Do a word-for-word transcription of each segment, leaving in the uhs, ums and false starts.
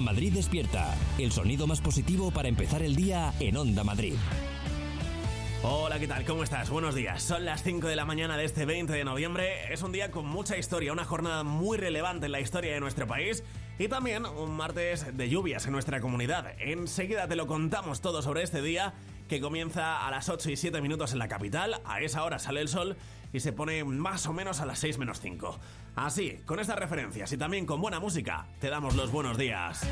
Madrid despierta, el sonido más positivo para empezar el día en Onda Madrid. Hola, ¿qué tal? ¿Cómo estás? Buenos días. Son las cinco de la mañana de este veinte de noviembre. Es un día con mucha historia, una jornada muy relevante en la historia de nuestro país y también un martes de lluvias en nuestra comunidad. Enseguida te lo contamos todo sobre este día, que comienza a las ocho y siete minutos en la capital. A esa hora sale el sol y se pone más o menos a las seis menos cinco. Así, con estas referencias y también con buena música, te damos los buenos días.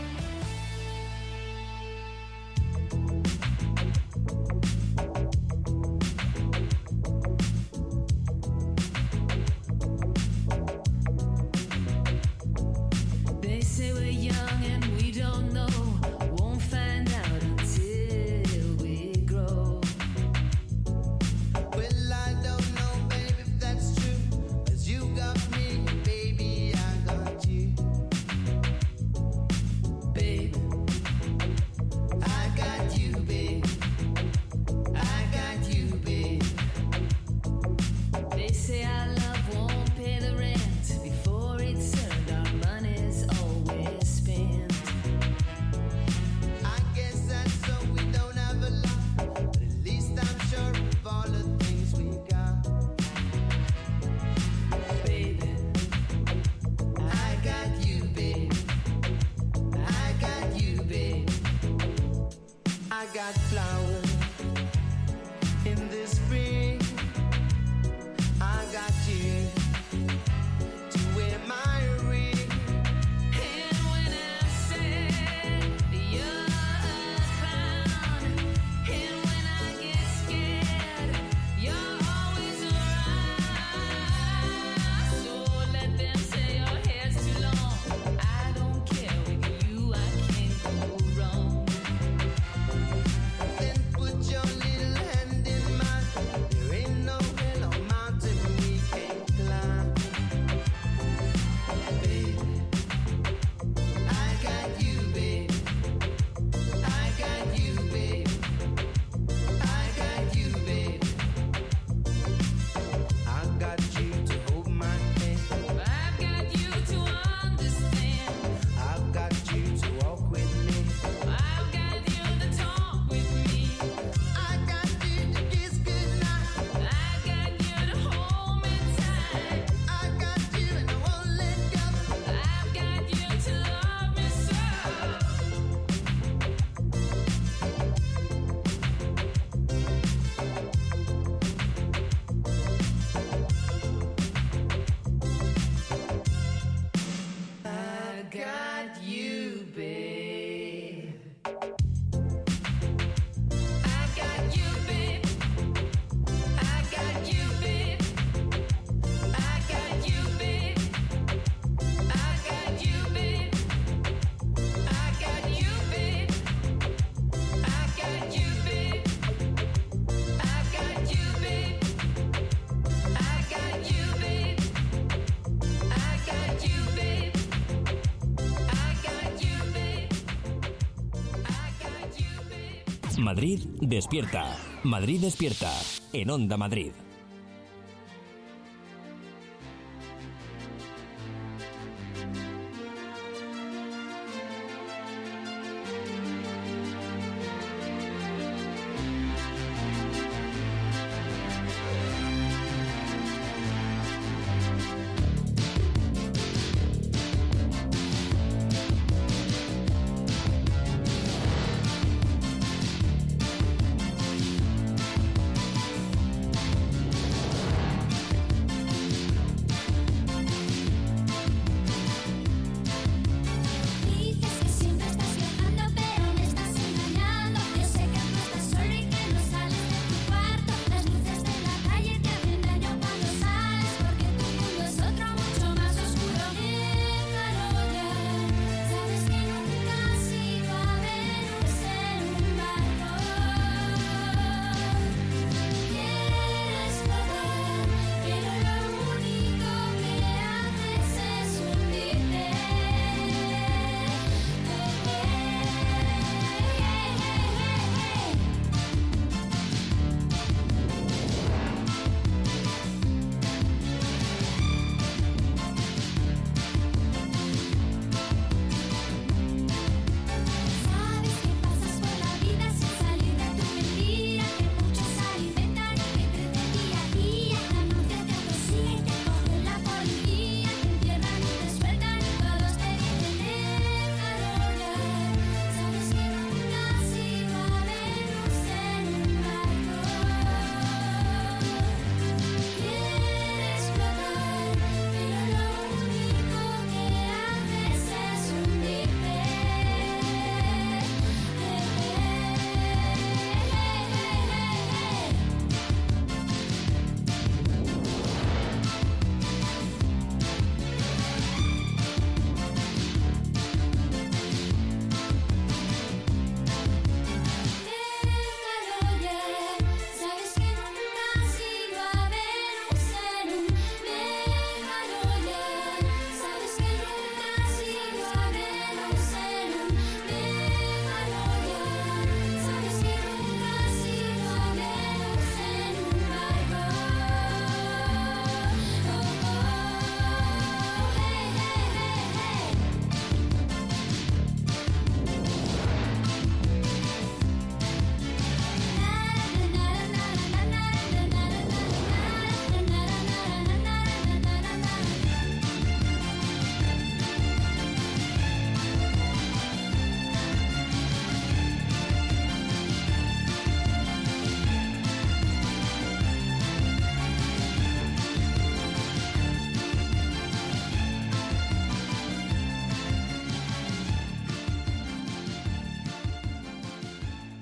Madrid despierta. Madrid despierta en Onda Madrid.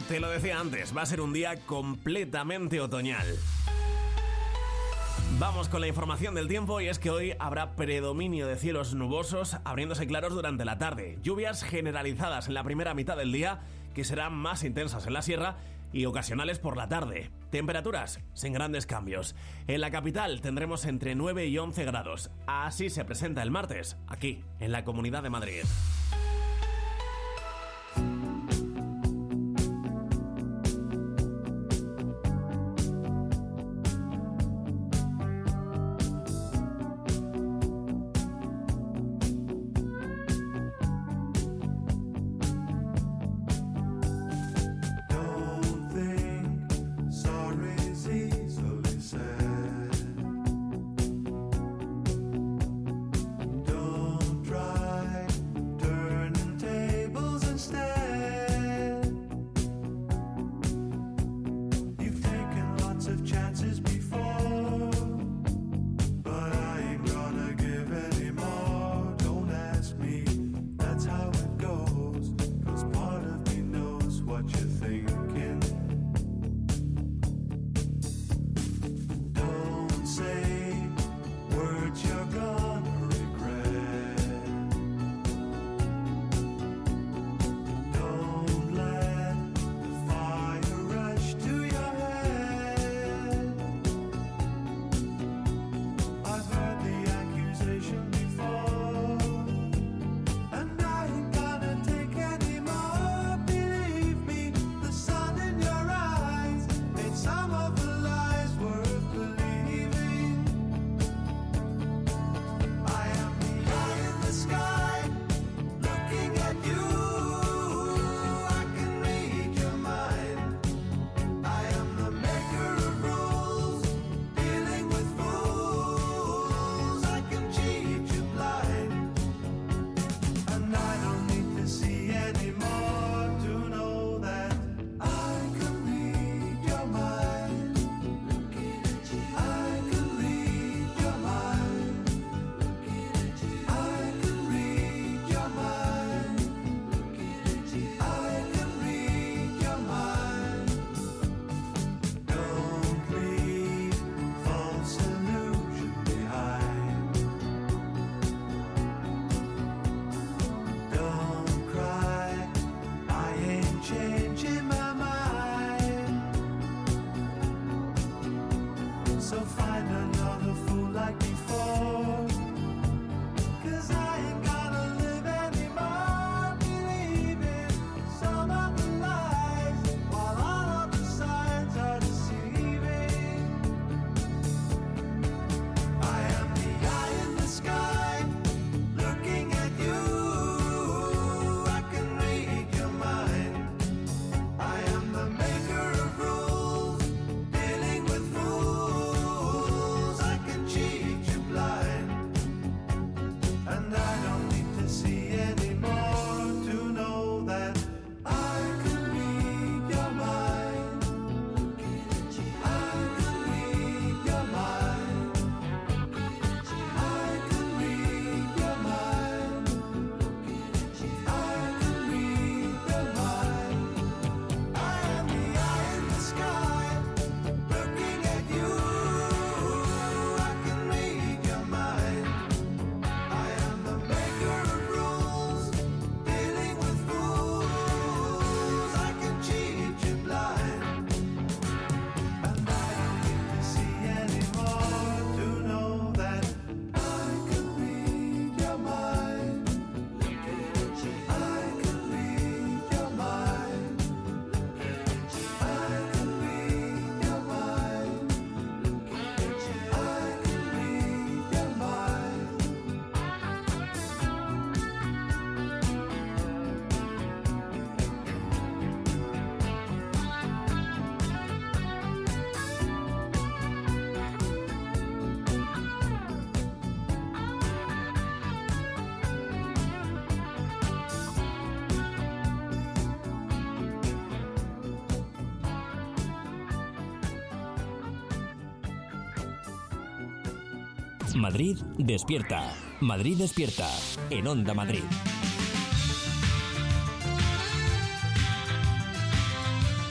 te lo decía antes, va a ser un día completamente otoñal. Vamos con la información del tiempo y es que hoy habrá predominio de cielos nubosos, abriéndose claros durante la tarde. Lluvias generalizadas en la primera mitad del día, que serán más intensas en la sierra y ocasionales por la tarde. Temperaturas sin grandes cambios. En la capital tendremos entre nueve y once grados. Así se presenta el martes, aquí, en la Comunidad de Madrid. Madrid despierta. Madrid despierta. En Onda Madrid.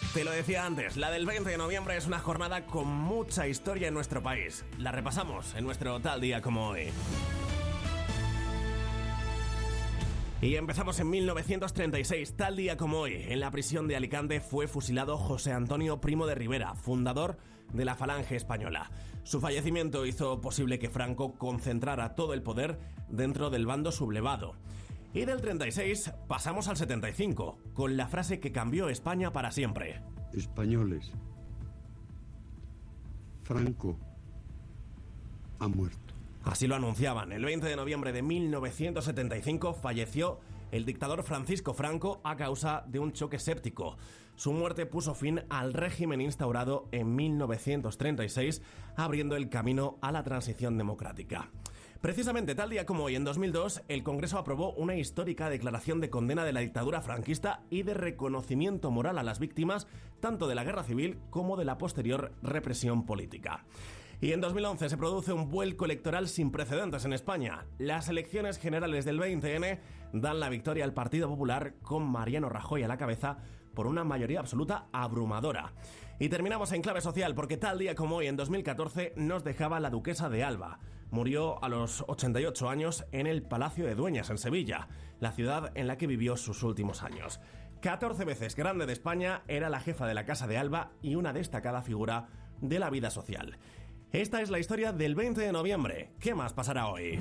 Te lo decía antes, la del veinte de noviembre es una jornada con mucha historia en nuestro país. La repasamos en nuestro Tal Día Como Hoy. Y empezamos en mil novecientos treinta y seis, tal día como hoy. En la prisión de Alicante fue fusilado José Antonio Primo de Rivera, fundador de la Falange Española. Su fallecimiento hizo posible que Franco concentrara todo el poder dentro del bando sublevado. Y del treinta y seis pasamos al setenta y cinco, con la frase que cambió España para siempre. Españoles, Franco ha muerto. Así lo anunciaban. El veinte de noviembre de mil novecientos setenta y cinco falleció el dictador Francisco Franco a causa de un choque séptico. Su muerte puso fin al régimen instaurado en mil novecientos treinta y seis, abriendo el camino a la transición democrática. Precisamente tal día como hoy, en dos mil dos, el Congreso aprobó una histórica declaración de condena de la dictadura franquista y de reconocimiento moral a las víctimas tanto de la guerra civil como de la posterior represión política. Y en dos mil once se produce un vuelco electoral sin precedentes en España. Las elecciones generales del veinte ene dan la victoria al Partido Popular con Mariano Rajoy a la cabeza por una mayoría absoluta abrumadora. Y terminamos en clave social porque tal día como hoy, en dos mil catorce, nos dejaba la duquesa de Alba. Murió a los ochenta y ocho años en el Palacio de Dueñas, en Sevilla, la ciudad en la que vivió sus últimos años. catorce veces grande de España, era la jefa de la Casa de Alba y una destacada figura de la vida social. Esta es la historia del veinte de noviembre. ¿Qué más pasará hoy?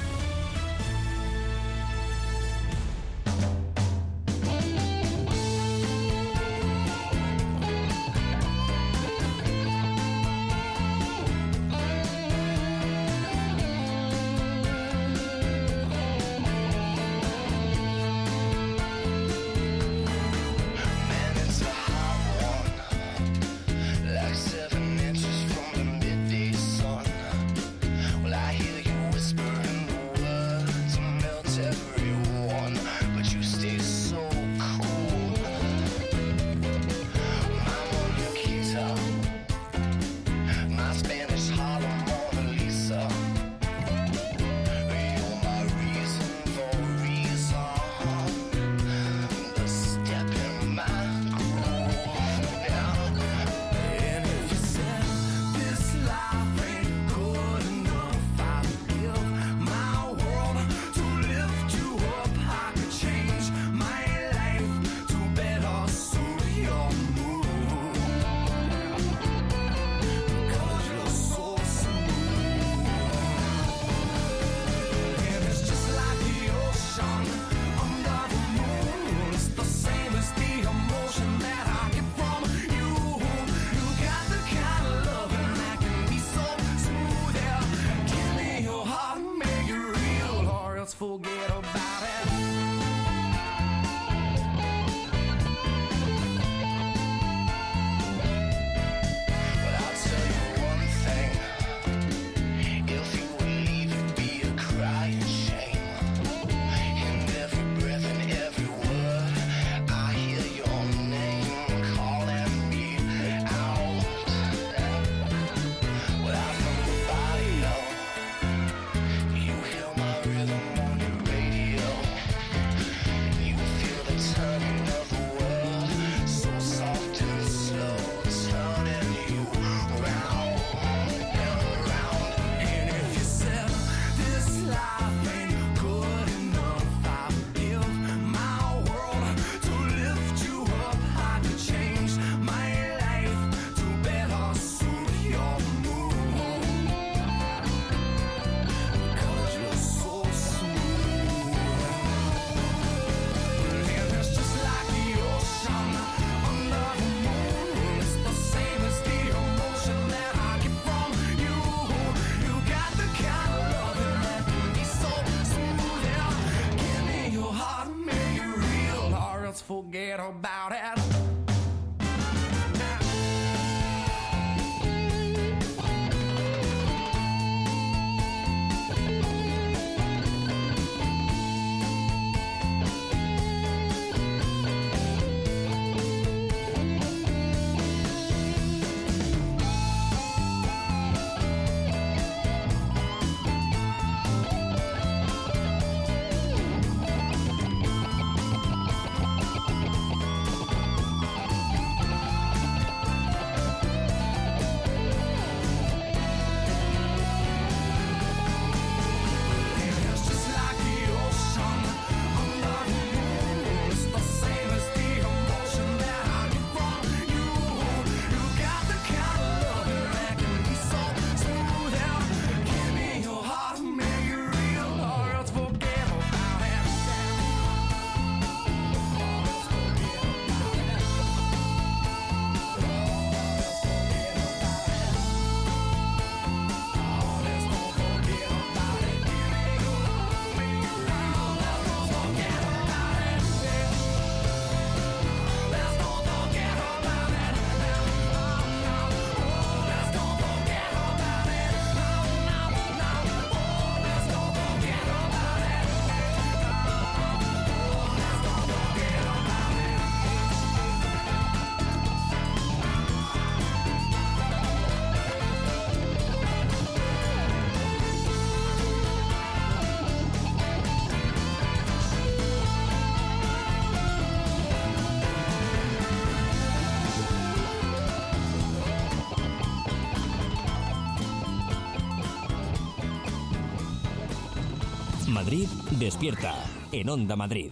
Forget about it. But I'll tell you one thing. If you would leave, it'd be a crying shame. In every breath and every word, I hear your name calling me out. Without nobody know, you hear my rhythm. Forget about it. Madrid despierta en Onda Madrid.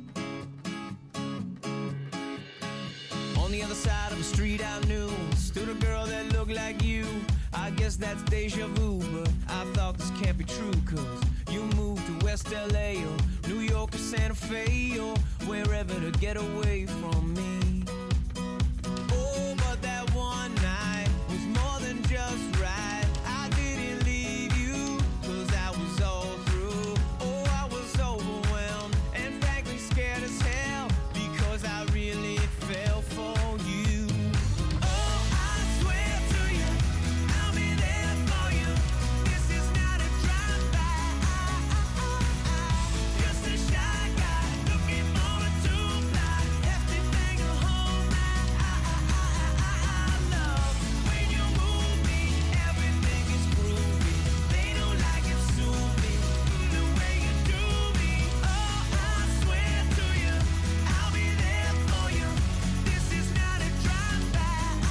On the other side of the street I knew stood a girl that looked like you. I guess that's deja vu, but I thought this can't be true, cause you moved to West L A or New York or Santa Fe or wherever to get away from me. Oh, but that one night was more than just right. I didn't leave you, cause I was all through. Oh, I was overwhelmed and frankly scared as hell, because I really fell for you. Oh, I swear to you, I'll be there for you. This is not a drive-by. Just a shy guy looking for a two-ply. Hefty thing at home. I love when you move me. Everything is groovy. They don't like it, sue me. The way you do me. Oh, I swear to you, I'll be there for you. This is not a drive-by.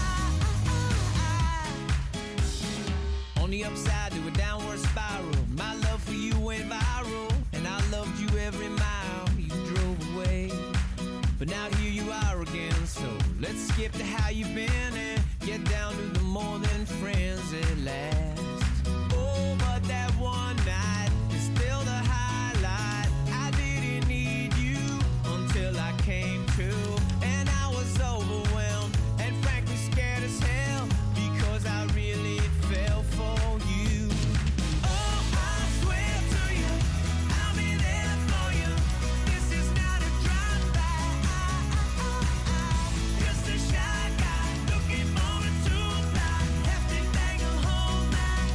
On the upside to a downward spiral, my love for you went viral, and I loved you every mile you drove away. But now here you are again, so let's skip to how you've been and get down to the more than friends at last. Oh, but that one night is still the highlight. I didn't need you until I came to, and I was overwhelmed and frankly scared as hell, because I really fell for you. Oh, I swear to you, I'll be there for you. This is not a drive-by. Just a shy guy looking for a two-ply. Hefty thing at home.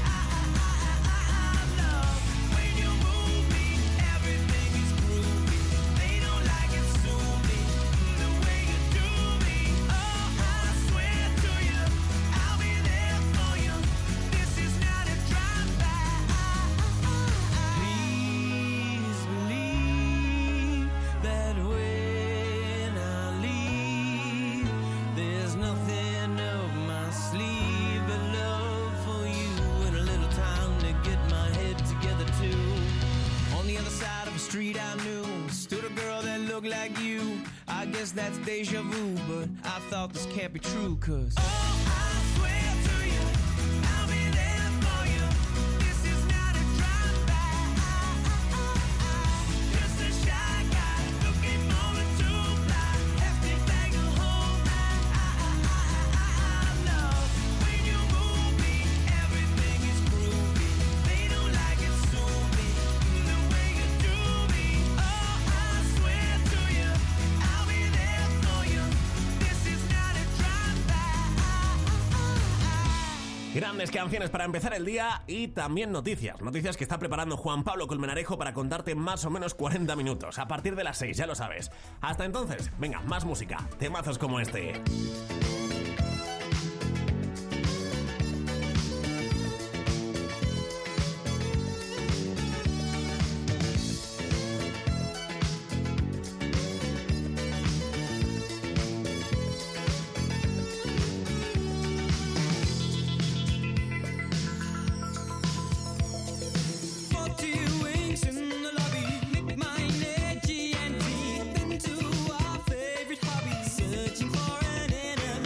I love when you move me. Everything is groovy. They don't like it, sue me. The way you do me. Oh, I swear to you, I'll be there for you. This is not a drive-by. Please believe that when I leave, there's nothing up my sleeve but love for you and a little time to get my head together too. On the other side of the street I knew stood a girl that looked like you. I guess that's deja vu, but I thought this can't be true, cause oh, I swear to you, I'll be there for you. This is not a drive-by. Just a shy guy looking for a two-ply. Hefty thing at home. I love when you move me. Everything is groovy. They don't like it, sue me. The way you do me. Oh, I swear to you, I'll be there for you. This is not a drive-by. Grandes canciones para empezar el día y también noticias. Noticias que está preparando Juan Pablo Colmenarejo para contarte más o menos cuarenta minutos. A partir de las seis, ya lo sabes. Hasta entonces, venga, más música. Temazos como este. Searching for an enemy.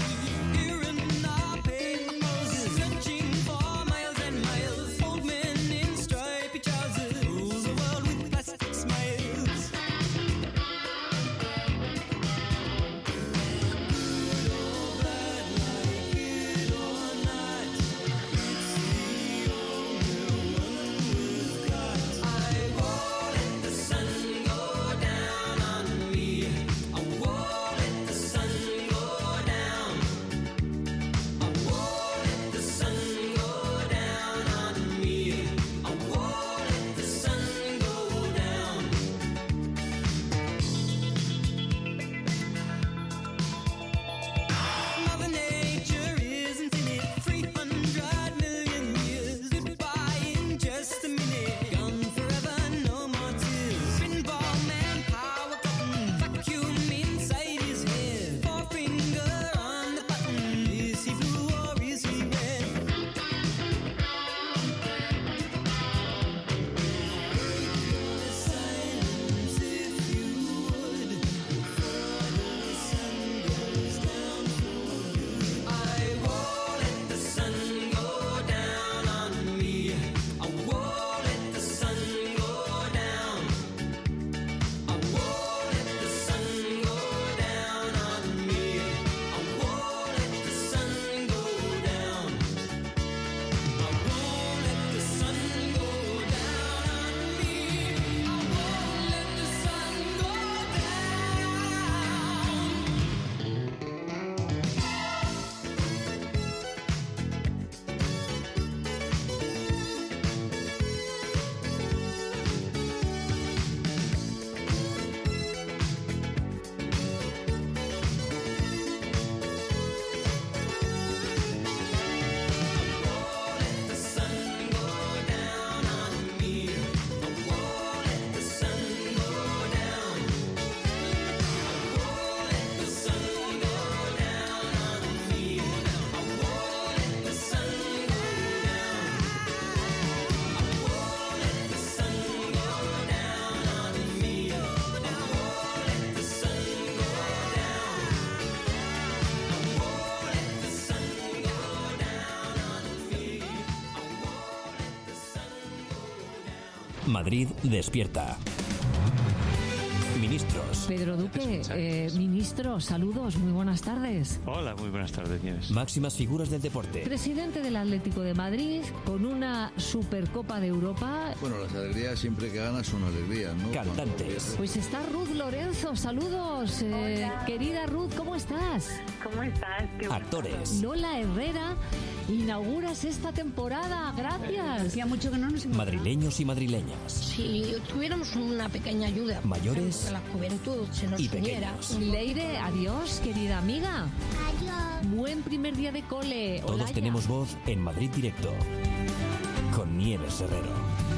Madrid despierta. Ministros. Pedro Duque, eh, ministro, saludos, muy buenas tardes. Hola, muy buenas tardes, Nieves. Máximas figuras del deporte. Presidente del Atlético de Madrid, con una Supercopa de Europa. Bueno, las alegrías siempre que ganas son alegrías, ¿no? Cantantes. Pues está Ruth Lorenzo, saludos. Eh, querida Ruth, ¿cómo estás? ¿Cómo estás? Qué Actores. Lola Herrera, inauguras esta temporada, gracias. Hacía mucho que no nos encontrábamos. Madrileños y madrileñas. Si tuviéramos una pequeña ayuda, Mayores que la juventud se nos y uniera. pequeños. Leire, adiós, querida amiga. Adiós. Buen primer día de cole. Todos Olaya. tenemos voz en Madrid Directo. Con Nieves Herrero.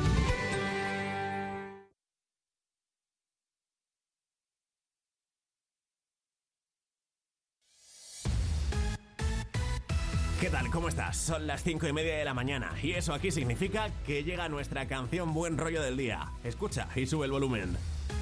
¿Qué tal? ¿Cómo estás? Son las cinco y media de la mañana y eso aquí significa que llega nuestra canción Buen Rollo del Día. Escucha y sube el volumen.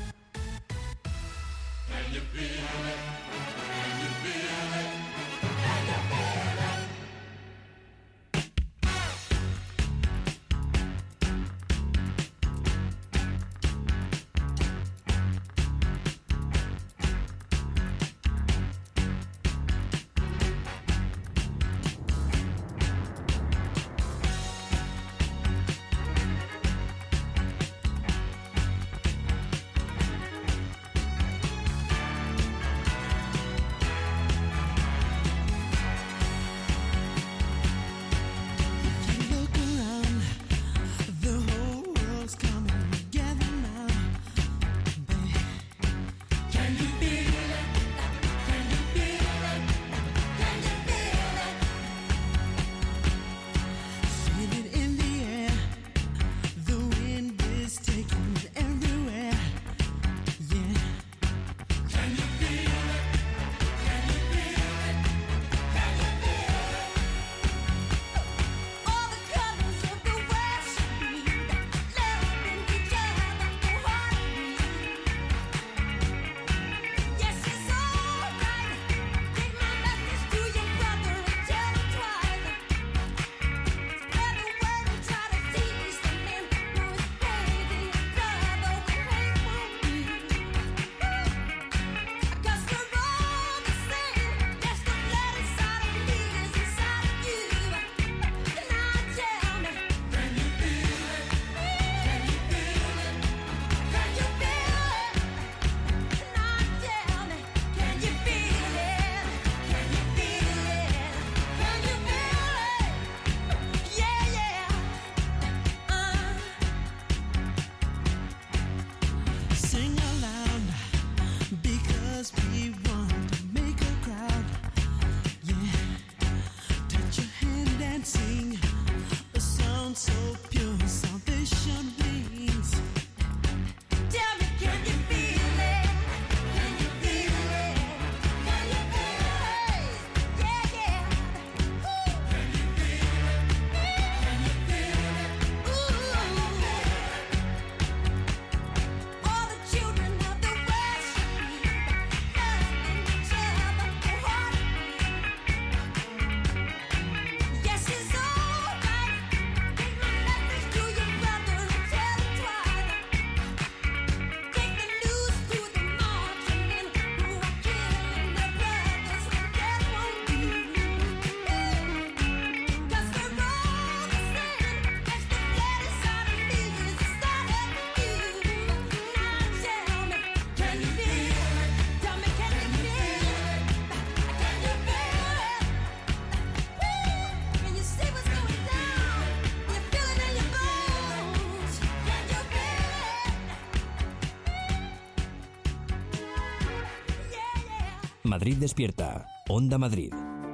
Madrid despierta. Onda Madrid.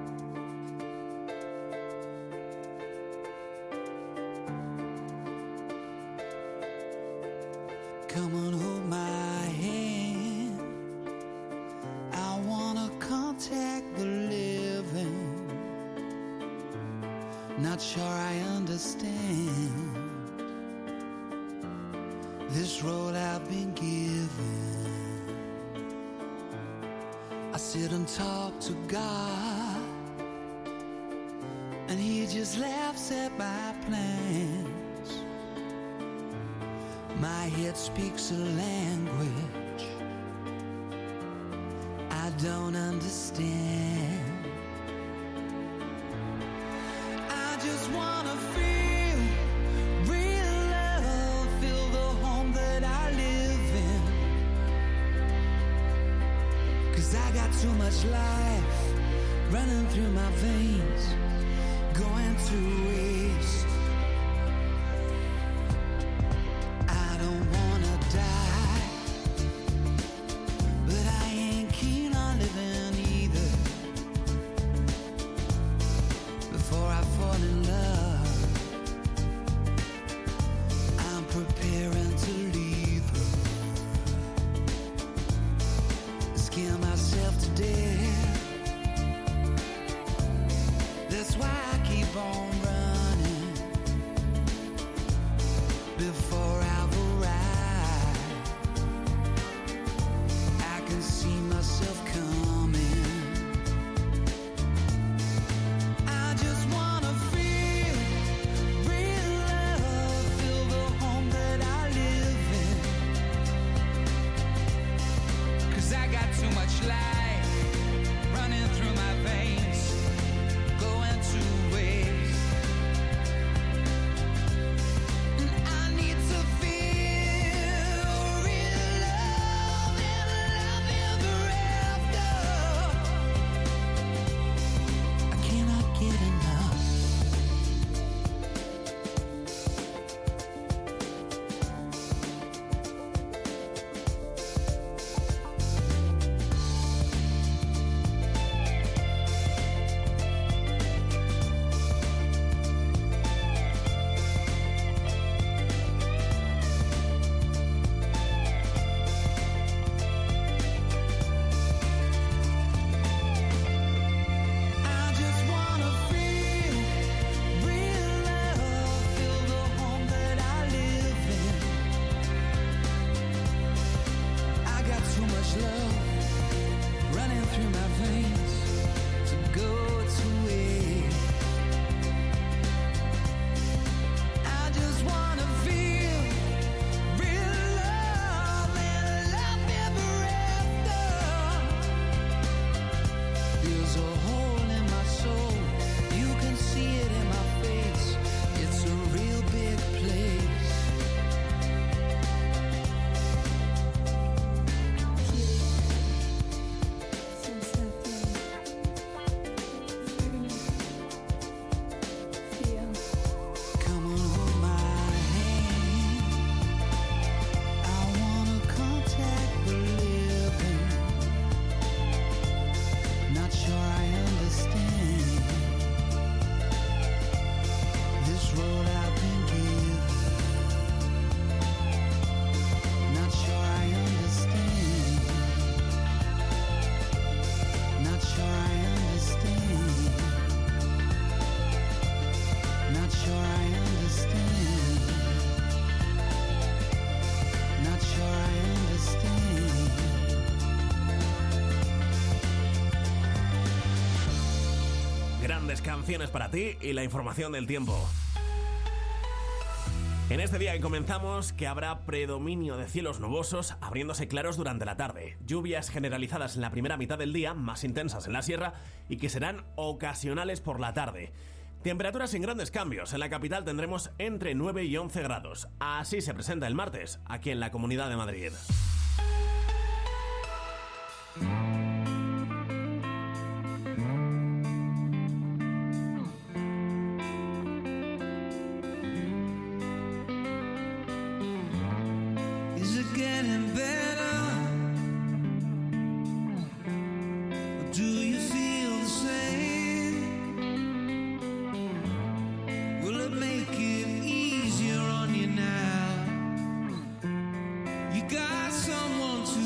Come on, hold my hand. I wanna contact the living. Not sure I understand this road I've been given. I sit and talk to God, and He just laughs at my plans. My head speaks a language I don't understand. I just wanna feel real love, feel the home that I live in. 'Cause I got too much life running through my veins, going to waste. I don't wanna die, but I ain't keen on living either. Before I fall in love, I'm preparing to leave her. Scare myself to death. That's why I keep on running before I've arrived. I can see myself coming. I just wanna feel real love, feel the home that I live in. 'Cause I got too much life running through my veins, going to waste. And I need to feel real love and love ever after. I cannot get enough. I just wanna feel real love, feel the home that I live in. I got too much love running through my veins to go to waste. I just wanna feel real love and love ever after. There's a hole in my soul, you can see it in my face. It's a real big place. Come on, hold my hand. I wanna contact the living. Not sure I understand this road I've been given. Not sure I understand. Not sure I understand. Not sure I understand. Not sure I understand. Grandes canciones para ti y la información del tiempo. En este día que comenzamos, que habrá predominio de cielos nubosos, abriéndose claros durante la tarde. Lluvias generalizadas en la primera mitad del día, más intensas en la sierra, y que serán ocasionales por la tarde. Temperaturas sin grandes cambios. En la capital tendremos entre nueve y once grados. Así se presenta el martes, aquí en la Comunidad de Madrid. Is it getting better? Or do you feel the same? Will it make it easier on you now? You got someone to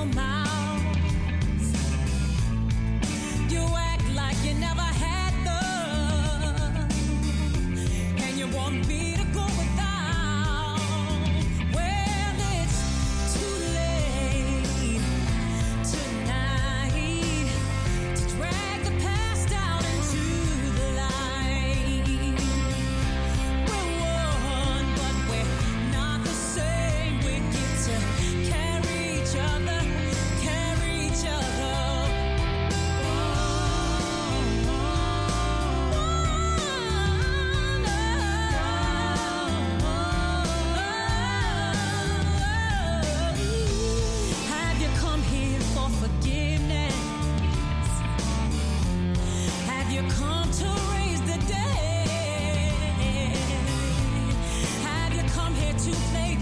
your mouth. You act like you never had love, and you want me to go without. Well, it's too late tonight to drag the past down into the light. We're one, but we're not the same. We get to carry each other, carry each other. Have you come here for forgiveness? Have you come to raise the dead? Have you come here to play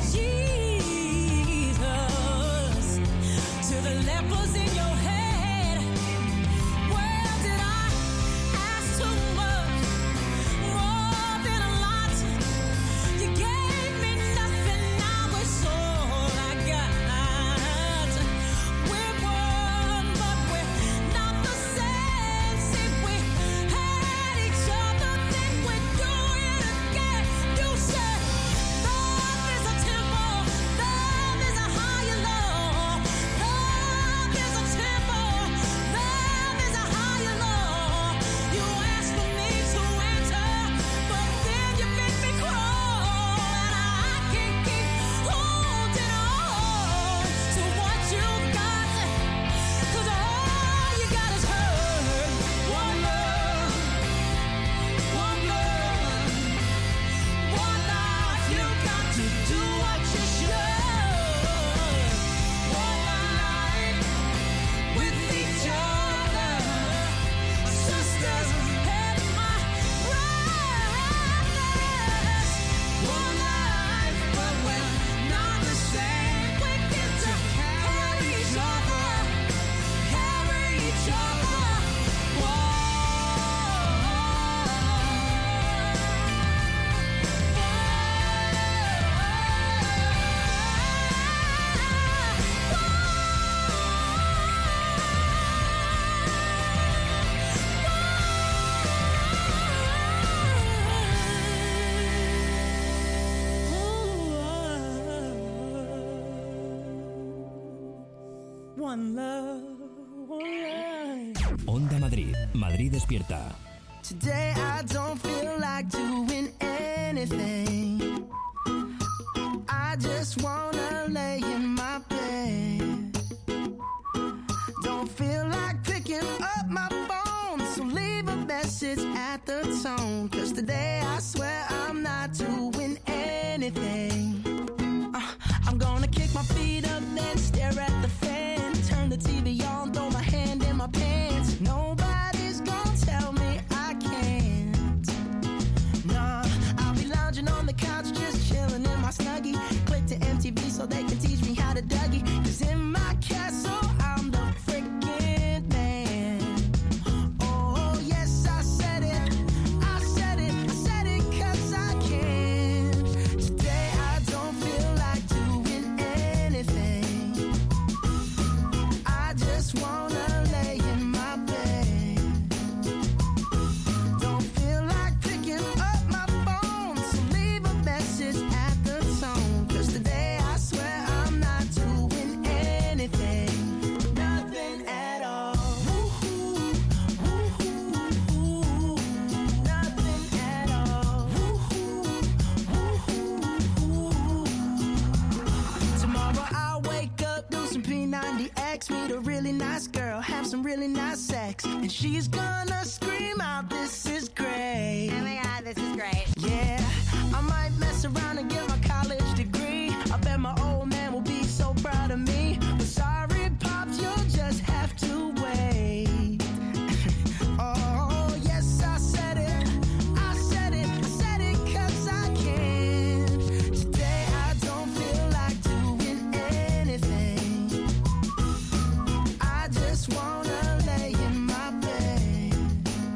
Jesus to the lepers in your head? Well, did I ask too much? More than a lot. You gave me nothing, now it's all I got. We're one, but we're not the same. See, we had each other, then we do it again. You said love is a temple, love is a higher law. Love is a temple, love is a higher law. You asked for me to enter, but then you make me crawl, and I can't keep holding on to what you got, 'cause all you got is hurt. One love, one love, one life. You got to do what you should. One life with each other, sisters had my brightness. One life, but we're not the same. We get to carry each other, carry each other. One love, one life. Onda Madrid. Madrid despierta. Today I don't feel like doing anything. I just wanna lay in my bed. Don't feel like picking up my phone, so leave a message at the tone. 'Cause today I swear I'm not doing anything. Uh, I'm gonna kick my feet up, then stare at the fan. Turn the T V on, throw my hand in my pants. Nobody's gonna tell me I can't. Nah, I'll be lounging on the couch, just chilling in my Snuggie. Click to M T V so they can teach me how to Dougie. 'Cause in my castle, I'm the freaking man. Oh, yes, I said it. I said it. I said it 'cause I can. Today I don't feel like doing anything. I just wanna lay in my bed. Don't feel like picking up my phone, so leave a message at the tone. 'Cause today I swear I'm not doing anything. Nothing at all. Woo-hoo, woo-hoo, nothing at all. Woo-hoo, woo-hoo. Tomorrow I'll wake up, do some P ninety X, meet a really nice girl, have some really nice sex, and she's gonna scream out, "This is great." Oh my god, this is great. Yeah, I might mess around and get my college degree. I bet my old man will be so proud of me. But sorry, Pops, you'll just have to wait. Oh, yes, I said it. I said it. I said it 'cause I can. Today I don't feel like doing anything. I just wanna lay in my bed.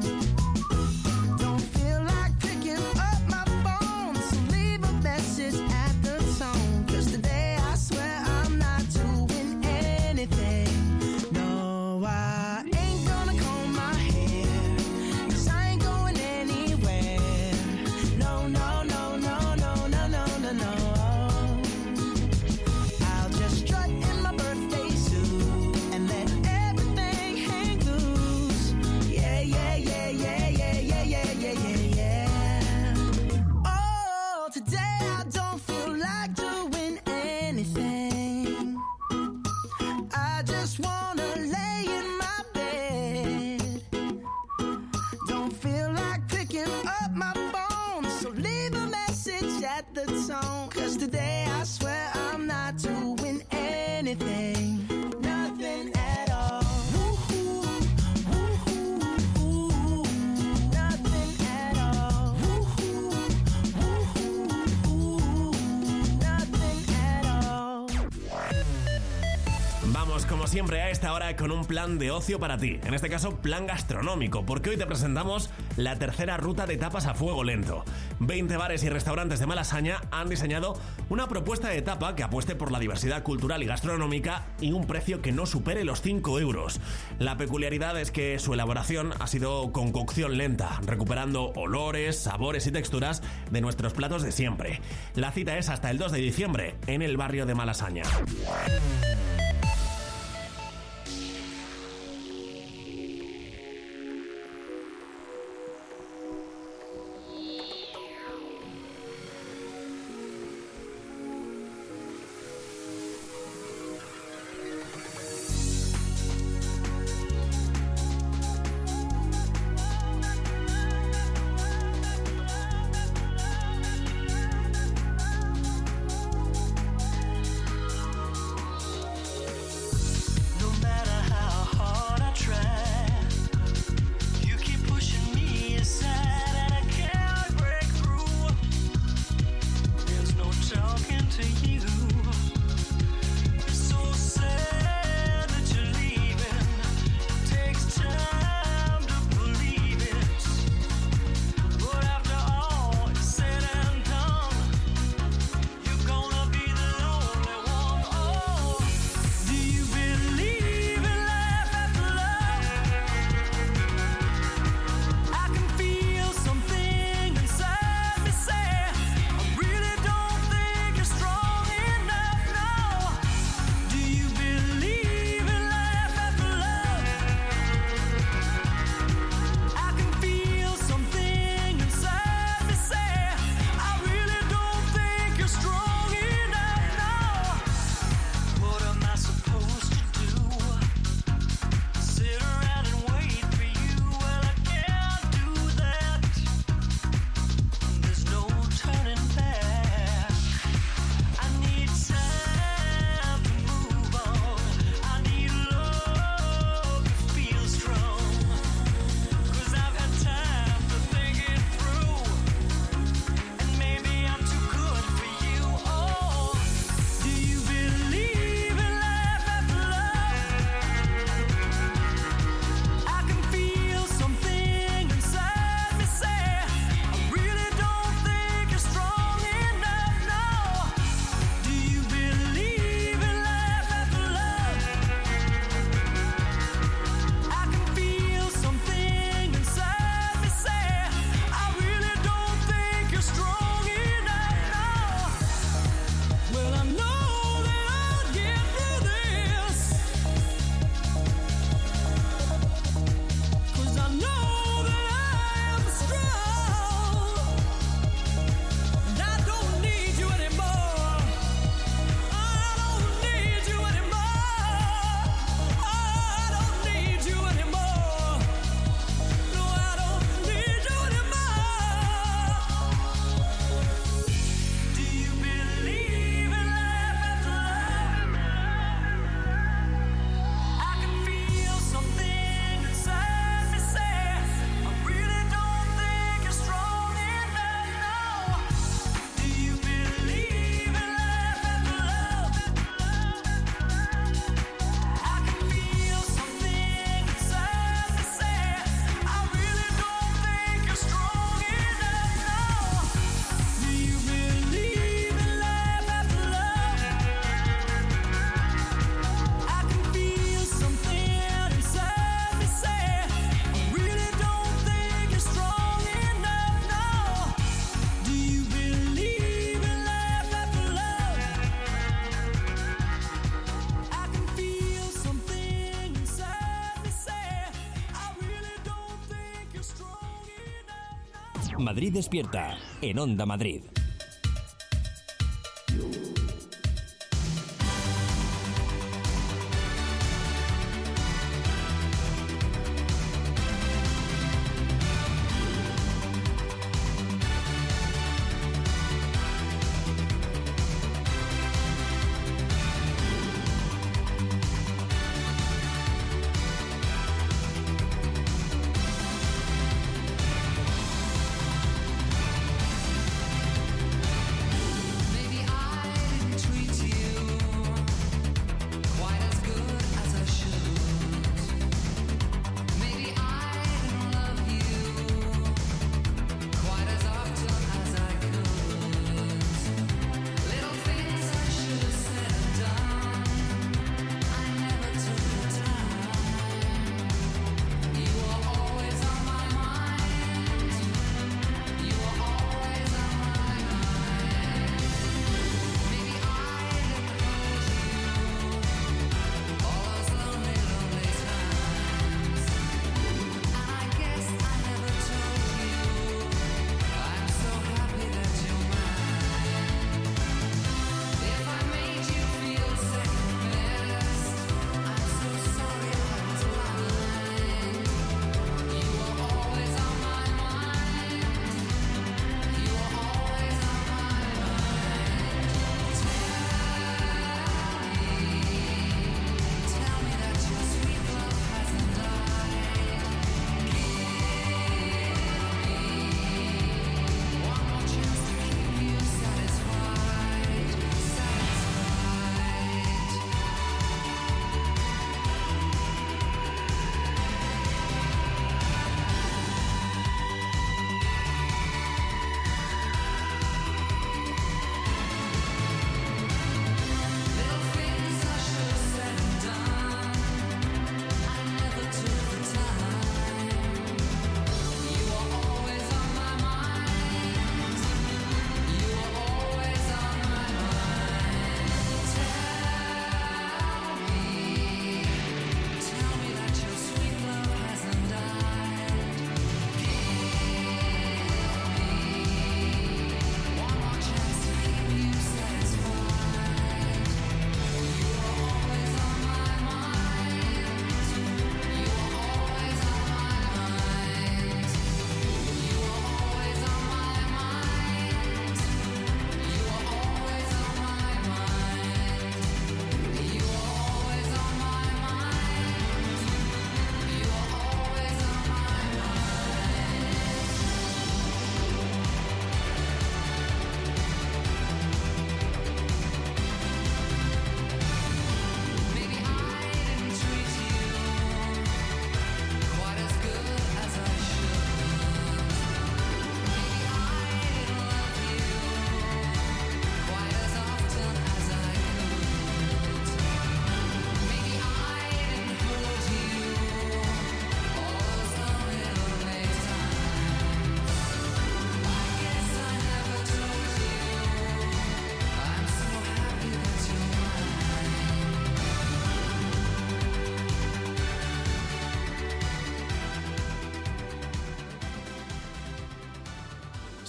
So leave a message at the tone, 'cause today I swear I'm not doing anything, nothing at all. Woo-hoo, woo-hoo, woo-hoo, nothing at all. Woo-hoo, woo-hoo, woo-hoo, nothing at all. Vamos, como siempre, a esta hora con un plan de ocio para ti. En este caso, plan gastronómico, porque hoy te presentamos la tercera ruta de tapas a fuego lento. veinte bares y restaurantes de Malasaña han diseñado una propuesta de tapa que apueste por la diversidad cultural y gastronómica y un precio que no supere los cinco euros. La peculiaridad es que su elaboración ha sido con cocción lenta, recuperando olores, sabores y texturas de nuestros platos de siempre. La cita es hasta el dos de diciembre en el barrio de Malasaña. Madrid despierta en Onda Madrid.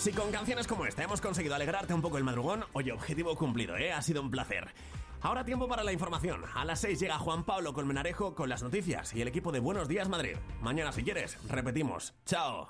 Si con canciones como esta hemos conseguido alegrarte un poco el madrugón, oye, objetivo cumplido, ¿eh? Ha sido un placer. Ahora tiempo para la información. A las seis llega Juan Pablo Colmenarejo con las noticias y el equipo de Buenos Días Madrid. Mañana, si quieres, repetimos. ¡Chao!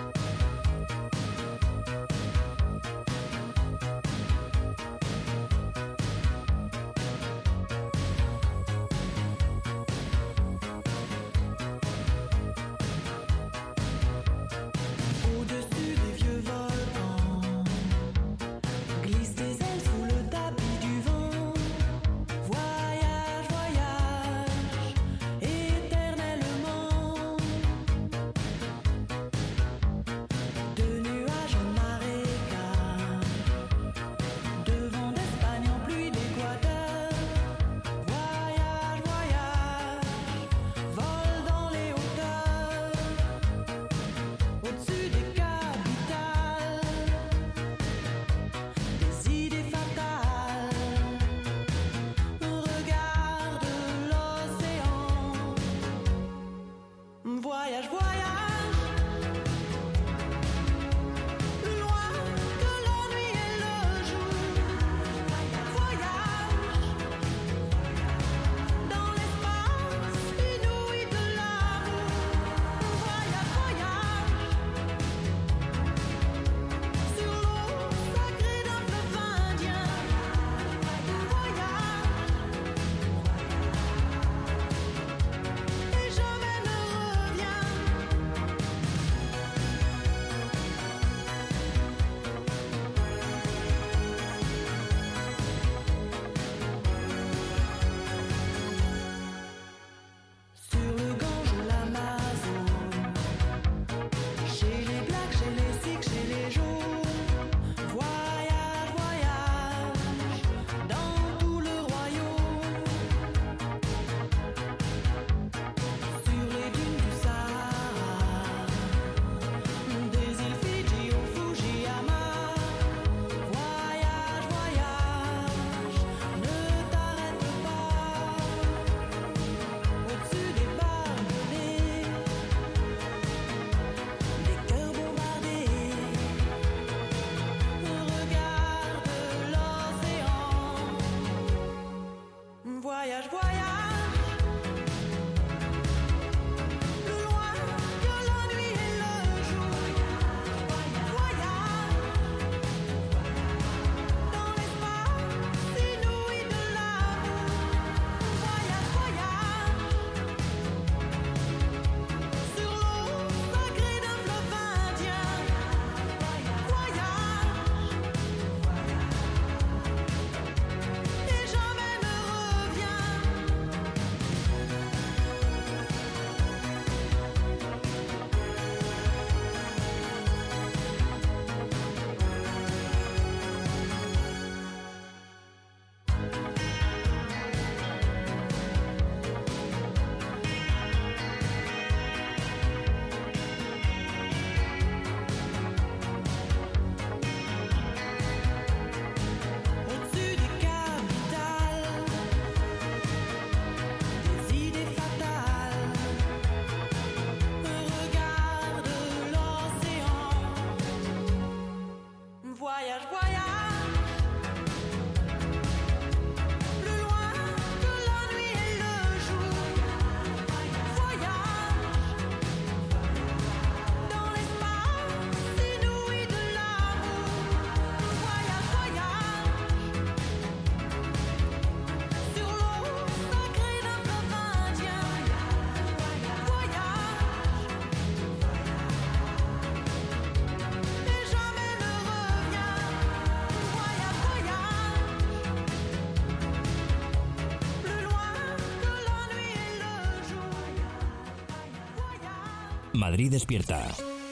Madrid despierta.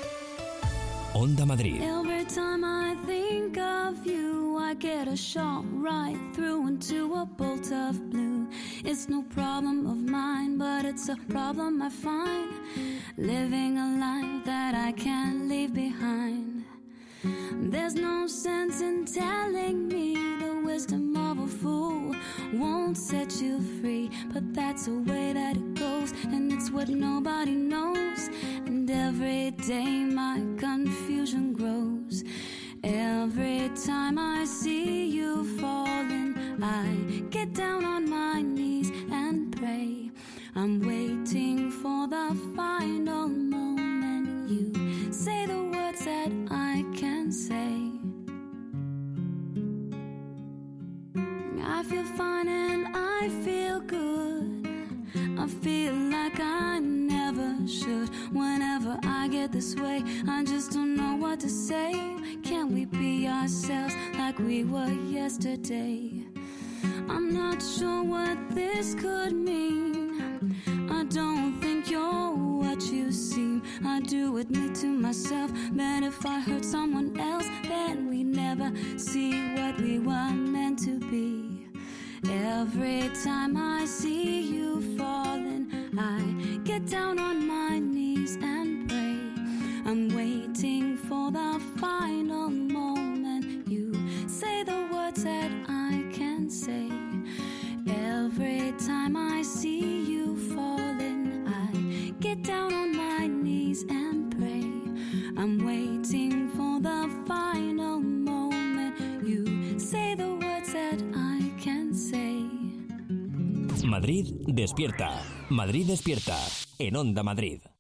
Onda Madrid. Every time I think of you, I get a shot right through into a bolt of blue. It's no problem of mine, but it's a problem I find. Living a life that I can't leave behind. There's no sense in telling me the wisdom of a fool won't set you free, but that's the way that it goes, and it's what nobody knows. And every day my confusion grows. Every time I see you falling, I get down on my knees and pray. I'm waiting for the final moment. You say the words that I can say. I feel fine and I feel good. I feel like I never should. Whenever I get this way, I just don't know what to say. Can't we be ourselves like we were yesterday? I'm not sure what this could mean. I don't think you're what you seem. I do admit to myself that if I hurt someone else, then we never see what we were meant to be. Every time I see you falling, I get down on my knees and pray. I'm waiting for the final moment. You say the words that I can say. Every time I see you falling, I get down on my knees and pray. I'm waiting for the final moment. You say the words that I can say. Madrid despierta. Madrid despierta. En Onda Madrid.